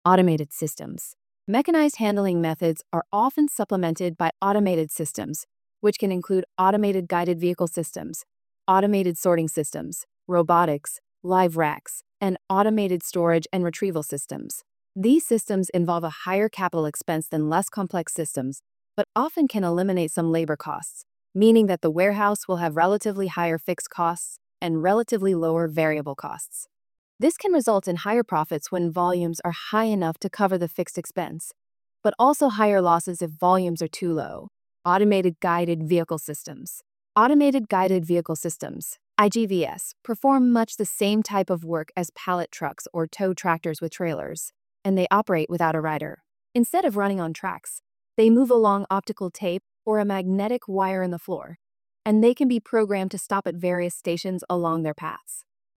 Automated systems. Mechanized handling methods are often supplemented by automated systems, which can include automated guided vehicle systems, automated sorting systems, robotics, live racks, and automated storage and retrieval systems. These systems involve a higher capital expense than less complex systems, but often can eliminate some labor costs, meaning that the warehouse will have relatively higher fixed costs and relatively lower variable costs. This can result in higher profits when volumes are high enough to cover the fixed expense, but also higher losses if volumes are too low. Automated guided vehicle systems. Automated guided vehicle systems, IGVS, perform much the same type of work as pallet trucks or tow tractors with trailers, and they operate without a rider. Instead of running on tracks, they move along optical tape or a magnetic wire in the floor, and they can be programmed to stop at various stations along their paths.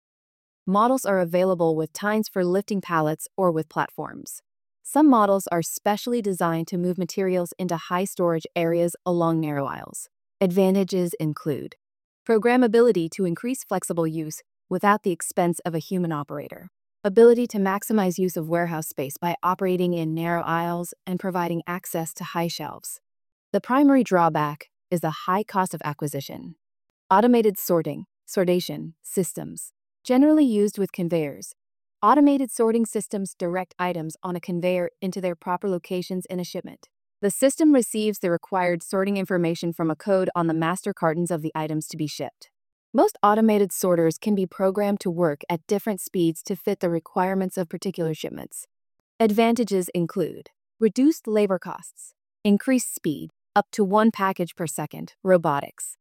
Models are available with tines for lifting pallets or with platforms. Some models are specially designed to move materials into high storage areas along narrow aisles. Advantages include programmability to increase flexible use without the expense of a human operator, ability to maximize use of warehouse space by operating in narrow aisles and providing access to high shelves. The primary drawback is the high cost of acquisition. Automated sortation systems, generally used with conveyors. Automated sorting systems direct items on a conveyor into their proper locations in a shipment. The system receives the required sorting information from a code on the master cartons of the items to be shipped. Most automated sorters can be programmed to work at different speeds to fit the requirements of particular shipments. Advantages include reduced labor costs, increased speed, up to 1 package per second, robotics.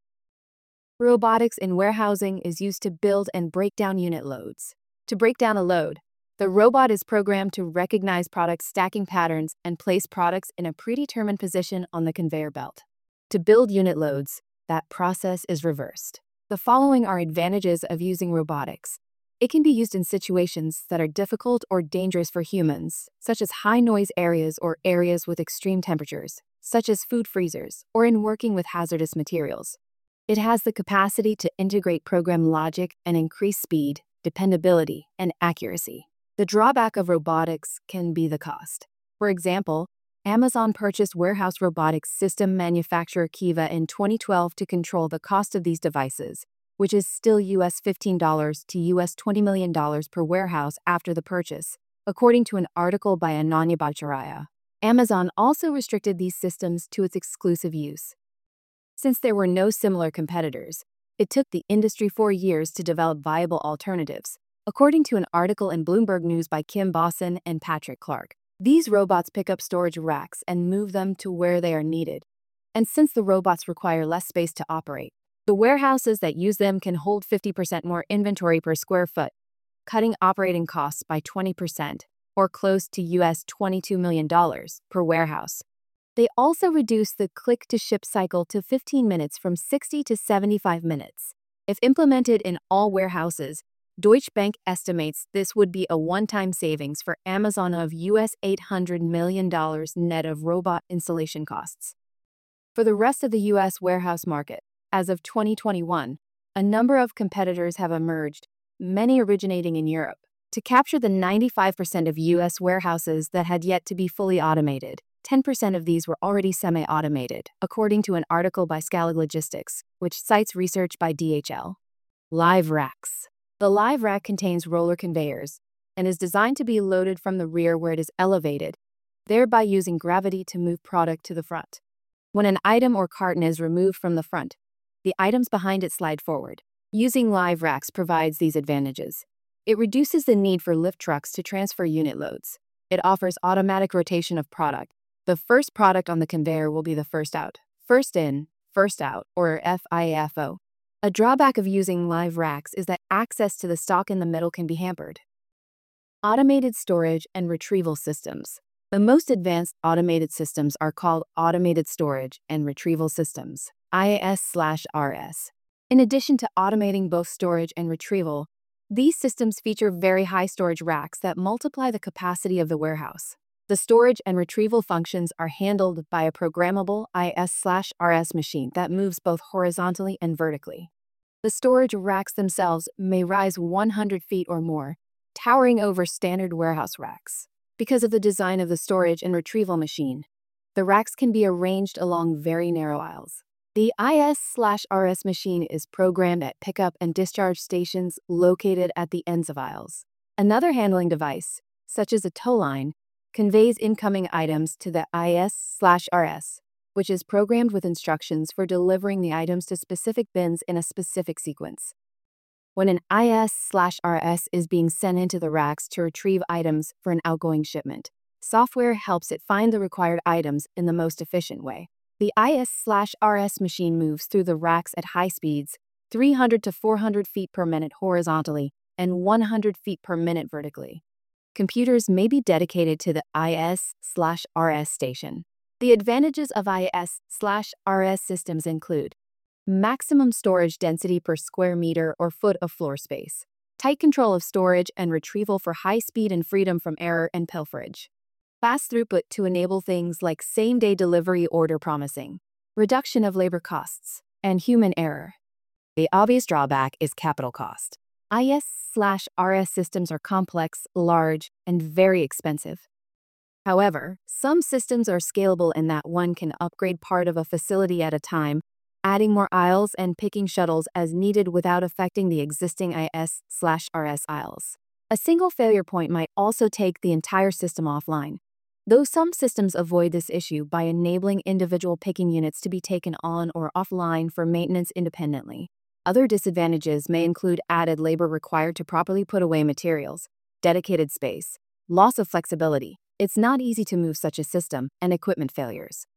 Robotics in warehousing is used to build and break down unit loads. To break down a load, the robot is programmed to recognize product stacking patterns and place products in a predetermined position on the conveyor belt. To build unit loads, that process is reversed. The following are advantages of using robotics. It can be used in situations that are difficult or dangerous for humans, such as high noise areas or areas with extreme temperatures, such as food freezers, or in working with hazardous materials. It has the capacity to integrate program logic and increase speed, dependability, and accuracy. The drawback of robotics can be the cost. For example, Amazon purchased warehouse robotics system manufacturer Kiva in 2012 to control the cost of these devices, which is still US $15 to US $20 million per warehouse after the purchase, according to an article by Ananya Bhattacharya. Amazon also restricted these systems to its exclusive use. Since there were no similar competitors, it took the industry 4 years to develop viable alternatives, according to an article in Bloomberg News by Kim Bosson and Patrick Clark. These robots pick up storage racks and move them to where they are needed. And since the robots require less space to operate, the warehouses that use them can hold 50% more inventory per square foot, cutting operating costs by 20%, or close to US $22 million per warehouse. They also reduce the click-to-ship cycle to 15 minutes from 60 to 75 minutes. If implemented in all warehouses, Deutsche Bank estimates this would be a one-time savings for Amazon of US $800 million net of robot installation costs. For the rest of the US warehouse market, as of 2021, a number of competitors have emerged, many originating in Europe, to capture the 95% of US warehouses that had yet to be fully automated. 10% of these were already semi-automated, according to an article by Scalig Logistics, which cites research by DHL. Live racks. The live rack contains roller conveyors and is designed to be loaded from the rear where it is elevated, thereby using gravity to move product to the front. When an item or carton is removed from the front, the items behind it slide forward. Using live racks provides these advantages. It reduces the need for lift trucks to transfer unit loads. It offers automatic rotation of product. The first product on the conveyor will be the first out, first in, first out, or FIFO. A drawback of using live racks is that access to the stock in the middle can be hampered. Automated storage and retrieval systems. The most advanced automated systems are called automated storage and retrieval systems, IS/RS. In addition to automating both storage and retrieval, these systems feature very high storage racks that multiply the capacity of the warehouse. The storage and retrieval functions are handled by a programmable IS/RS machine that moves both horizontally and vertically. The storage racks themselves may rise 100 feet or more, towering over standard warehouse racks. because of the design of the storage and retrieval machine. The racks can be arranged along very narrow aisles. The IS/RS machine is programmed at pickup and discharge stations located at the ends of aisles. Another handling device, such as a tow line, conveys incoming items to the IS/RS, which is programmed with instructions for delivering the items to specific bins in a specific sequence. When an IS/RS is being sent into the racks to retrieve items for an outgoing shipment, software helps it find the required items in the most efficient way. The IS/RS machine moves through the racks at high speeds, 300 to 400 feet per minute horizontally and 100 feet per minute vertically. Computers may be dedicated to the IS/RS station. The advantages of IS/RS systems include maximum storage density per square meter or foot of floor space, tight control of storage and retrieval for high speed and freedom from error and pilferage, fast throughput to enable things like same-day delivery order promising, reduction of labor costs, and human error. The obvious drawback is capital cost. IS/RS systems are complex, large, and very expensive. However, some systems are scalable in that one can upgrade part of a facility at a time, adding more aisles and picking shuttles as needed without affecting the existing IS/RS aisles. A single failure point might also take the entire system offline, though some systems avoid this issue by enabling individual picking units to be taken on or offline for maintenance independently. Other disadvantages may include added labor required to properly put away materials, dedicated space, loss of flexibility. It's not easy to move such a system, and equipment failures.